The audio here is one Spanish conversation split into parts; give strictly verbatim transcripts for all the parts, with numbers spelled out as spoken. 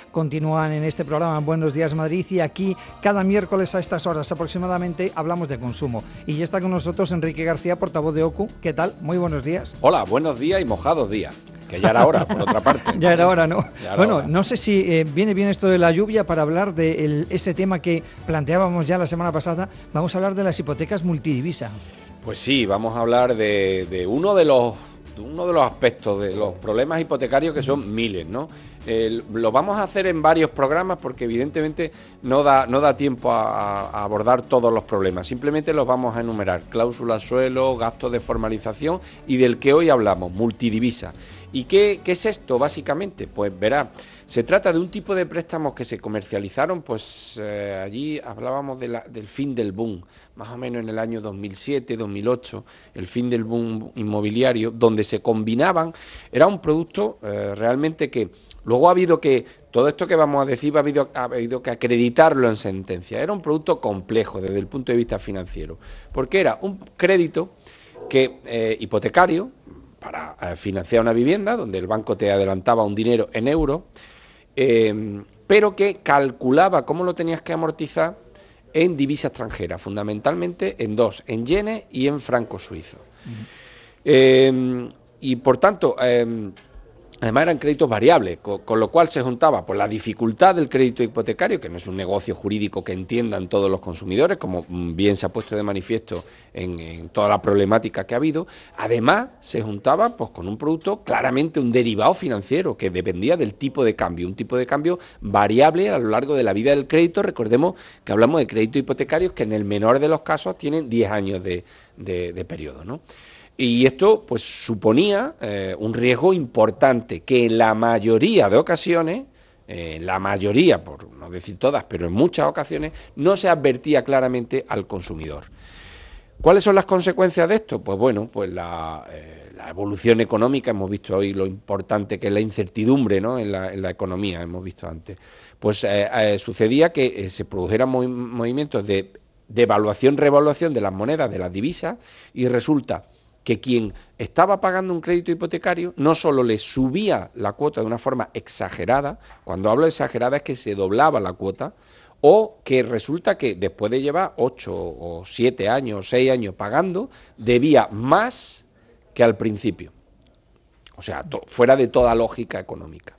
continúan en este programa Buenos Días Madrid, y aquí cada miércoles a estas horas aproximadamente hablamos de consumo. Y ya está con nosotros Enrique García, portavoz de O C U. ¿Qué tal? Muy buenos días. Hola, buenos días y mojados días. Que ya era hora, por otra parte. Ya era hora, ¿no? Era bueno, hora. No sé si eh, viene bien esto de la lluvia para hablar de el, ese tema que planteábamos ya la semana pasada. Vamos a hablar de las hipotecas multidivisa. Pues sí, vamos a hablar de, de uno de los uno de los aspectos de los problemas hipotecarios, que son miles, ¿no? Eh, lo vamos a hacer en varios programas porque evidentemente no da, no da tiempo a, a abordar todos los problemas. Simplemente los vamos a enumerar: cláusulas suelo, gastos de formalización y del que hoy hablamos, multidivisa. ¿Y qué, qué es esto básicamente? Pues verá, se trata de un tipo de préstamos que se comercializaron, pues eh, allí hablábamos de la, del fin del boom, más o menos en el año dos mil siete, dos mil ocho, el fin del boom inmobiliario, donde se combinaban, era un producto eh, realmente que luego ha habido que, todo esto que vamos a decir, ha habido, ha habido que acreditarlo en sentencia. Era un producto complejo desde el punto de vista financiero, porque era un crédito que eh, hipotecario, para eh, financiar una vivienda, donde el banco te adelantaba un dinero en euros, eh, pero que calculaba cómo lo tenías que amortizar en divisa extranjera, fundamentalmente en dos, en yenes y en francos suizos. Uh-huh. eh, y por tanto, eh, además eran créditos variables, con, con lo cual se juntaba pues, la dificultad del crédito hipotecario, que no es un negocio jurídico que entiendan todos los consumidores, como bien se ha puesto de manifiesto en, en toda la problemática que ha habido. Además, se juntaba pues, con un producto, claramente un derivado financiero, que dependía del tipo de cambio, un tipo de cambio variable a lo largo de la vida del crédito. Recordemos que hablamos de créditos hipotecarios que en el menor de los casos tienen diez años de, de, de periodo, ¿no? Y esto pues suponía eh, un riesgo importante que en la mayoría de ocasiones, eh, en la mayoría, por no decir todas, pero en muchas ocasiones, no se advertía claramente al consumidor. ¿Cuáles son las consecuencias de esto? Pues bueno, pues la, eh, la evolución económica, hemos visto hoy lo importante que es la incertidumbre, ¿no? en, la, en la economía, hemos visto antes. Pues eh, eh, sucedía que eh, se produjeran movi- movimientos de devaluación, revaluación de las monedas, de las divisas, y resulta que quien estaba pagando un crédito hipotecario no solo le subía la cuota de una forma exagerada, cuando hablo de exagerada es que se doblaba la cuota, o que resulta que después de llevar ocho o siete años o seis años pagando, debía más que al principio. O sea, to- fuera de toda lógica económica.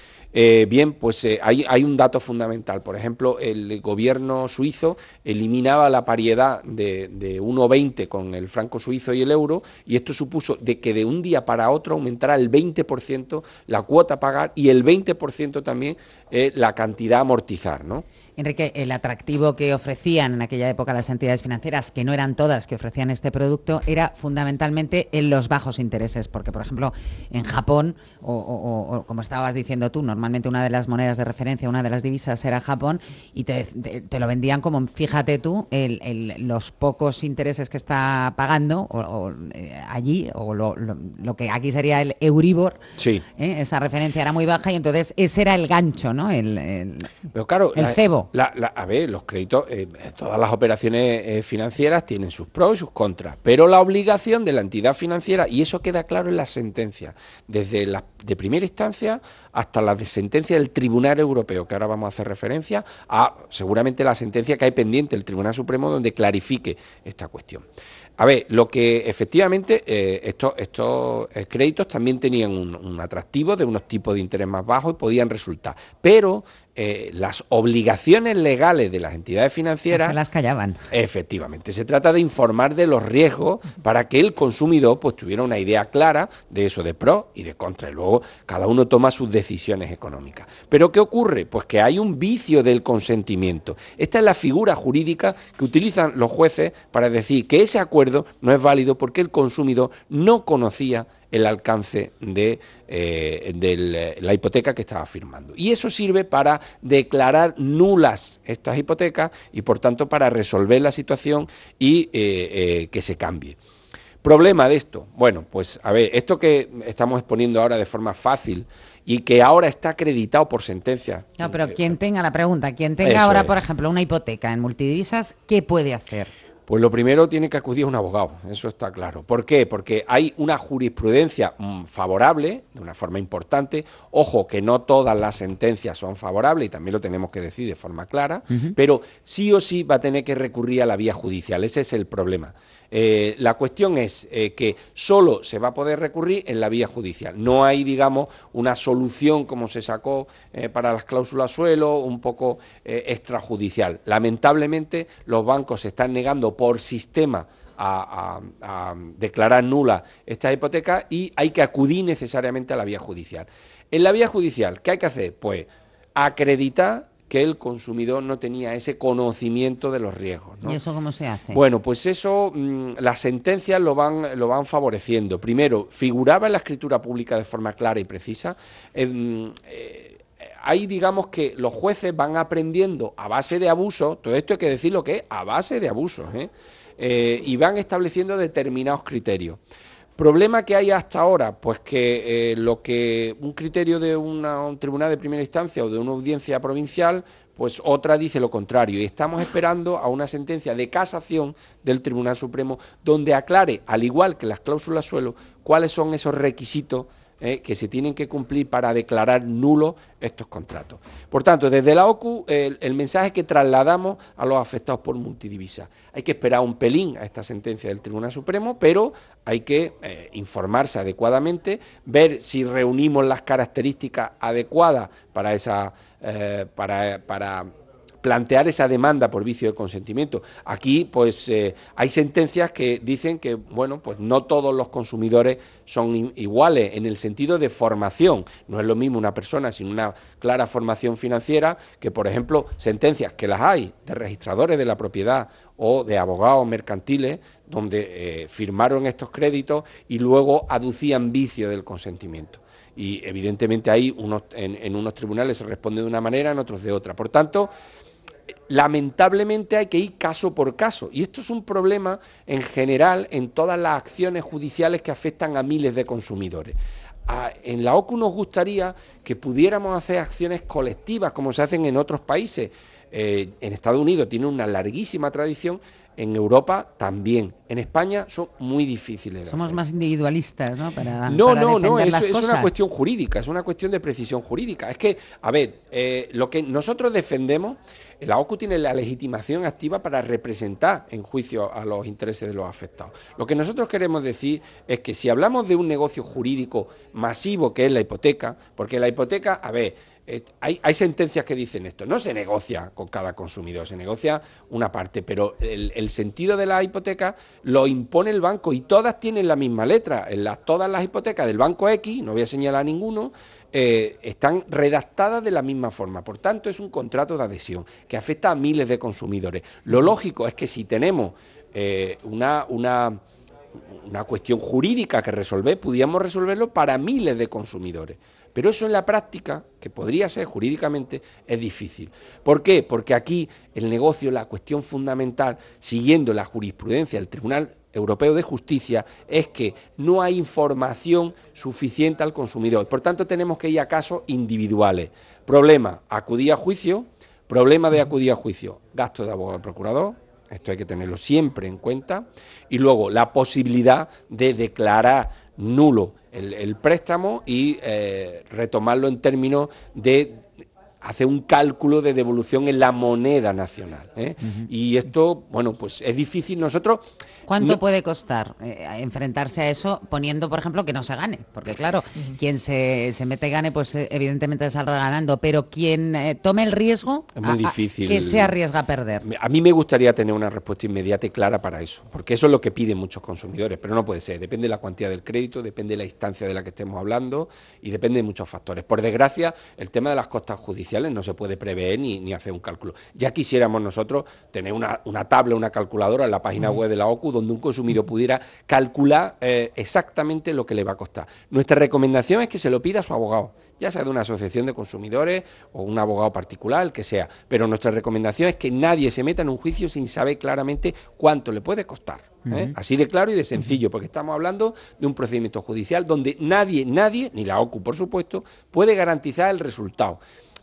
Eh, bien, pues eh, hay, hay un dato fundamental. Por ejemplo, el gobierno suizo eliminaba la paridad de, de uno coma veinte con el franco suizo y el euro, y esto supuso de que de un día para otro aumentara el veinte por ciento la cuota a pagar y el veinte por ciento también eh, la cantidad a amortizar, ¿no? Enrique, el atractivo que ofrecían en aquella época las entidades financieras, que no eran todas que ofrecían este producto, era fundamentalmente en los bajos intereses, porque, por ejemplo, en Japón, o, o, o como estabas diciendo tú, normalmente una de las monedas de referencia, una de las divisas era Japón, y te, te, te lo vendían como, fíjate tú, el, el, los pocos intereses que está pagando o, o, eh, allí, o lo, lo, lo que aquí sería el Euribor, sí. ¿eh? Esa referencia era muy baja, y entonces ese era el gancho, ¿no? El, el, Pero claro, el la, cebo. La, la, a ver, los créditos, eh, todas las operaciones eh, financieras tienen sus pros y sus contras, pero la obligación de la entidad financiera, y eso queda claro en la sentencia, desde la de primera instancia hasta la de sentencia del Tribunal Europeo, que ahora vamos a hacer referencia, a seguramente la sentencia que hay pendiente del Tribunal Supremo donde clarifique esta cuestión. A ver, lo que efectivamente eh, estos, estos eh, créditos también tenían un, un atractivo de unos tipos de interés más bajos y podían resultar, pero eh, las obligaciones legales de las entidades financieras... Se las callaban. Efectivamente, se trata de informar de los riesgos para que el consumidor pues tuviera una idea clara de eso, de pros y de contras, y luego cada uno toma sus decisiones económicas. ¿Pero qué ocurre? Pues que hay un vicio del consentimiento. Esta es la figura jurídica que utilizan los jueces para decir que ese acuerdo no es válido porque el consumidor no conocía el alcance de, eh, de la hipoteca que estaba firmando. Y eso sirve para declarar nulas estas hipotecas y, por tanto, para resolver la situación y eh, eh, que se cambie. ¿Problema de esto? Bueno, pues a ver, esto que estamos exponiendo ahora de forma fácil y que ahora está acreditado por sentencia. No, pero quien tenga la pregunta, quien tenga ahora, es. por ejemplo, una hipoteca en multidivisas, ¿qué puede hacer? Pues lo primero tiene que acudir a un abogado, eso está claro. ¿Por qué? Porque hay una jurisprudencia mmm, favorable, de una forma importante. Ojo, que no todas las sentencias son favorables y también lo tenemos que decir de forma clara, uh-huh. pero sí o sí va a tener que recurrir a la vía judicial, ese es el problema. Eh, la cuestión es eh, que solo se va a poder recurrir en la vía judicial. No hay, digamos, una solución como se sacó eh, para las cláusulas suelo, un poco eh, extrajudicial. Lamentablemente, los bancos se están negando por sistema a, a, a declarar nula estas hipotecas y hay que acudir necesariamente a la vía judicial. En la vía judicial, ¿qué hay que hacer? Pues acreditar que el consumidor no tenía ese conocimiento de los riesgos, ¿no? ¿Y eso cómo se hace? Bueno, pues eso, mmm, las sentencias lo van, lo van favoreciendo. Primero, figuraba en la escritura pública de forma clara y precisa. Eh, eh, Ahí digamos que los jueces van aprendiendo a base de abusos, todo esto hay que decir lo que es, a base de abusos, ¿eh? Eh, y van estableciendo determinados criterios. ¿Problema que hay hasta ahora? Pues que eh, lo que un criterio de una, un tribunal de primera instancia o de una audiencia provincial, pues otra dice lo contrario. Y estamos esperando a una sentencia de casación del Tribunal Supremo donde aclare, al igual que las cláusulas suelo, cuáles son esos requisitos Eh, que se tienen que cumplir para declarar nulos estos contratos. Por tanto, desde la O C U, el, el mensaje que trasladamos a los afectados por multidivisa. Hay que esperar un pelín a esta sentencia del Tribunal Supremo, pero hay que eh, informarse adecuadamente, ver si reunimos las características adecuadas para esa, eh, para, para plantear esa demanda por vicio de consentimiento. Aquí, pues, eh, hay sentencias que dicen que, bueno, pues no todos los consumidores son iguales en el sentido de formación. No es lo mismo una persona sin una clara formación financiera que, por ejemplo, sentencias que las hay de registradores de la propiedad o de abogados mercantiles donde eh, firmaron estos créditos y luego aducían vicio del consentimiento. Y evidentemente ahí unos, en, en unos tribunales se responde de una manera, en otros de otra. Por tanto, lamentablemente hay que ir caso por caso y esto es un problema en general en todas las acciones judiciales que afectan a miles de consumidores. A, en la O C U nos gustaría que pudiéramos hacer acciones colectivas como se hacen en otros países. Eh, en Estados Unidos tiene una larguísima tradición, en Europa también. En España son muy difíciles de Somos hacer. más individualistas, ¿no? Para, no, para no, no, defender es, las es cosas. una cuestión jurídica, es una cuestión de precisión jurídica. Es que, a ver, eh, lo que nosotros defendemos, la O C U tiene la legitimación activa para representar en juicio a los intereses de los afectados. Lo que nosotros queremos decir es que si hablamos de un negocio jurídico masivo que es la hipoteca, porque la hipoteca, a ver, Eh, hay, hay sentencias que dicen esto, no se negocia con cada consumidor, se negocia una parte, pero el, el sentido de la hipoteca lo impone el banco y todas tienen la misma letra. En las, todas las hipotecas del banco X, no voy a señalar a ninguno, eh, están redactadas de la misma forma. Por tanto, es un contrato de adhesión que afecta a miles de consumidores. Lo lógico es que si tenemos eh, una... una una cuestión jurídica que resolver, pudiéramos resolverlo para miles de consumidores. Pero eso en la práctica, que podría ser jurídicamente, es difícil. ¿Por qué? Porque aquí el negocio, la cuestión fundamental, siguiendo la jurisprudencia del Tribunal Europeo de Justicia, es que no hay información suficiente al consumidor. Por tanto, tenemos que ir a casos individuales. Problema, acudir a juicio. Problema de acudir a juicio, gasto de abogado procurador. Esto hay que tenerlo siempre en cuenta. Y luego la posibilidad de declarar nulo el, el préstamo y eh, retomarlo en términos de hacer un cálculo de devolución en la moneda nacional, ¿eh? Uh-huh. Y esto, bueno, pues es difícil. Nosotros... ¿Cuánto no... puede costar eh, enfrentarse a eso poniendo, por ejemplo, que no se gane? Porque claro, uh-huh. quien se, se mete y gane, pues eh, evidentemente saldrá ganando, pero quien eh, tome el riesgo, es muy a, difícil. A, ¿qué se arriesga a perder? A mí me gustaría tener una respuesta inmediata y clara para eso, porque eso es lo que piden muchos consumidores, pero no puede ser. Depende de la cuantía del crédito, depende de la instancia de la que estemos hablando y depende de muchos factores. Por desgracia, el tema de las costas judiciales no se puede prever ni, ni hacer un cálculo. Ya quisiéramos nosotros tener una, una tabla, una calculadora en la página web de la O C U donde un consumidor pudiera calcular eh, exactamente lo que le va a costar. Nuestra recomendación es que se lo pida a su abogado, ya sea de una asociación de consumidores o un abogado particular, el que sea, pero nuestra recomendación es que nadie se meta en un juicio sin saber claramente cuánto le puede costar. ¿eh? Uh-huh. Así de claro y de sencillo, porque estamos hablando de un procedimiento judicial donde nadie, nadie, ni la O C U por supuesto, puede garantizar el resultado.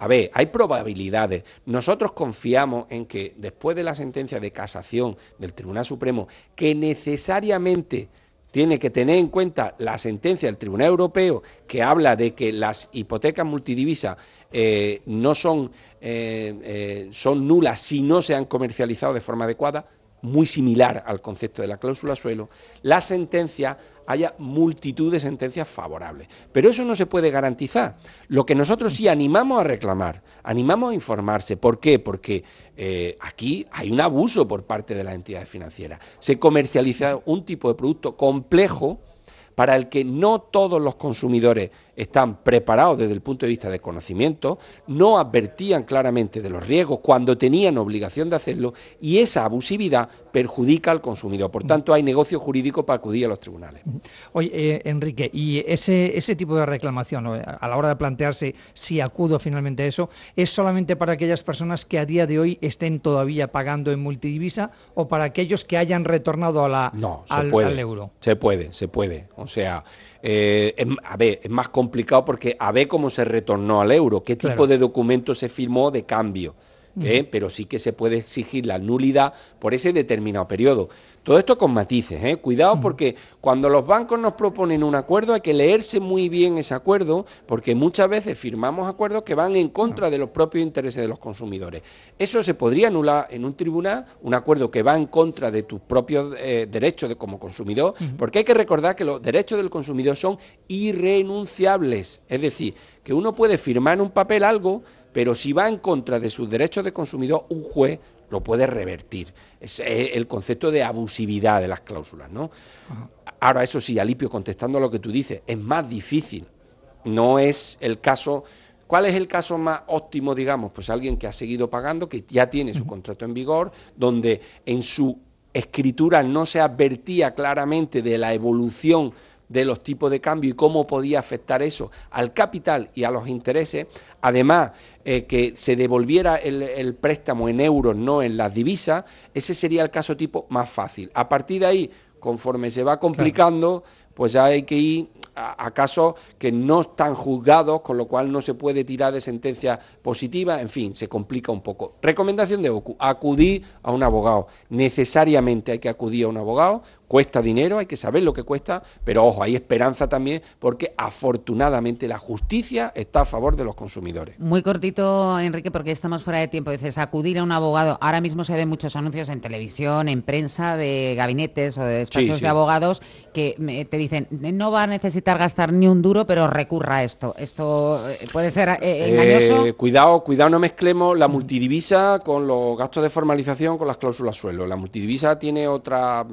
A ver, hay probabilidades. Nosotros confiamos en que después de la sentencia de casación del Tribunal Supremo, que necesariamente tiene que tener en cuenta la sentencia del Tribunal Europeo que habla de que las hipotecas multidivisas eh, no son, eh, eh, son nulas si no se han comercializado de forma adecuada, muy similar al concepto de la cláusula suelo, la sentencia haya multitud de sentencias favorables. Pero eso no se puede garantizar. Lo que nosotros sí animamos a reclamar, animamos a informarse. ¿Por qué? Porque eh, aquí hay un abuso por parte de las entidades financieras. Se comercializa un tipo de producto complejo para el que no todos los consumidores están preparados desde el punto de vista de conocimiento, no advertían claramente de los riesgos cuando tenían obligación de hacerlo, y esa abusividad perjudica al consumidor. Por tanto, hay negocio jurídico para acudir a los tribunales. Oye, eh, Enrique, y ese, ese tipo de reclamación, ¿no?, a la hora de plantearse si acudo finalmente a eso, ¿es solamente para aquellas personas que a día de hoy estén todavía pagando en multidivisa o para aquellos que hayan retornado a la, no, se al, puede, al euro? Se puede, se puede. O sea, eh, es, a ver, es más complicado porque a ver cómo se retornó al euro, qué Claro. tipo de documento se firmó de cambio. ¿Eh? Uh-huh. Pero sí que se puede exigir la nulidad por ese determinado periodo. Todo esto con matices, ¿eh? Cuidado, uh-huh, porque cuando los bancos nos proponen un acuerdo hay que leerse muy bien ese acuerdo, porque muchas veces firmamos acuerdos que van en contra uh-huh de los propios intereses de los consumidores. Eso se podría anular en un tribunal, un acuerdo que va en contra de tus propios eh, derechos de, como consumidor, uh-huh, porque hay que recordar que los derechos del consumidor son irrenunciables. Es decir, que uno puede firmar en un papel algo, pero si va en contra de sus derechos de consumidor, un juez lo puede revertir. Es el concepto de abusividad de las cláusulas, ¿no? Ajá. Ahora, eso sí, Alipio, contestando a lo que tú dices, es más difícil. No es el caso... ¿Cuál es el caso más óptimo, digamos? Pues alguien que ha seguido pagando, que ya tiene su contrato en vigor, donde en su escritura no se advertía claramente de la evolución de los tipos de cambio y cómo podía afectar eso al capital y a los intereses, además eh, que se devolviera el, el préstamo en euros, no en las divisas, ese sería el caso tipo más fácil. A partir de ahí, conforme se va complicando, claro, pues ya hay que ir a, a casos que no están juzgados, con lo cual no se puede tirar de sentencia positiva, en fin, se complica un poco. Recomendación de OCU, acudir a un abogado. Necesariamente hay que acudir a un abogado, cuesta dinero, hay que saber lo que cuesta, pero ojo, hay esperanza también, porque afortunadamente la justicia está a favor de los consumidores. Muy cortito, Enrique, porque estamos fuera de tiempo. Dices, acudir a un abogado. Ahora mismo se ven muchos anuncios en televisión, en prensa, de gabinetes o de despachos sí, sí. de abogados que te dicen, no va a necesitar gastar ni un duro, pero recurra a esto. ¿Esto puede ser eh, engañoso? Eh, cuidado, cuidado, no mezclemos la multidivisa con los gastos de formalización, con las cláusulas suelo. La multidivisa tiene otra,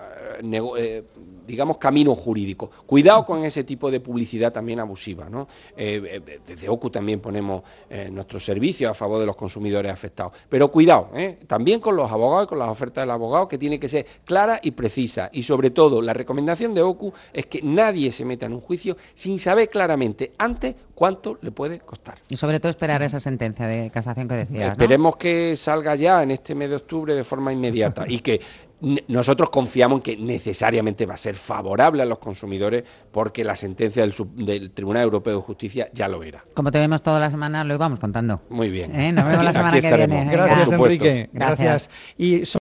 eh, digamos, camino jurídico. Cuidado con ese tipo de publicidad también abusiva, ¿no? Eh, desde OCU también ponemos eh, nuestros servicios a favor de los consumidores afectados. Pero cuidado, ¿eh? También con los abogados y con las ofertas del abogado, que tiene que ser clara y precisa. Y sobre todo, la recomendación de OCU es que nadie se meta en un juicio sin saber claramente antes cuánto le puede costar. Y sobre todo esperar esa sentencia de casación que decías, ¿no? Esperemos que salga ya en este mes de octubre de forma inmediata y que nosotros confiamos en que necesariamente va a ser favorable a los consumidores, porque la sentencia del, sub, del Tribunal Europeo de Justicia ya lo era. Como te vemos toda la semana, lo íbamos contando. Muy bien. ¿Eh? Nos vemos la semana Aquí que estaremos. viene. Gracias, Enrique. Gracias. Gracias. Y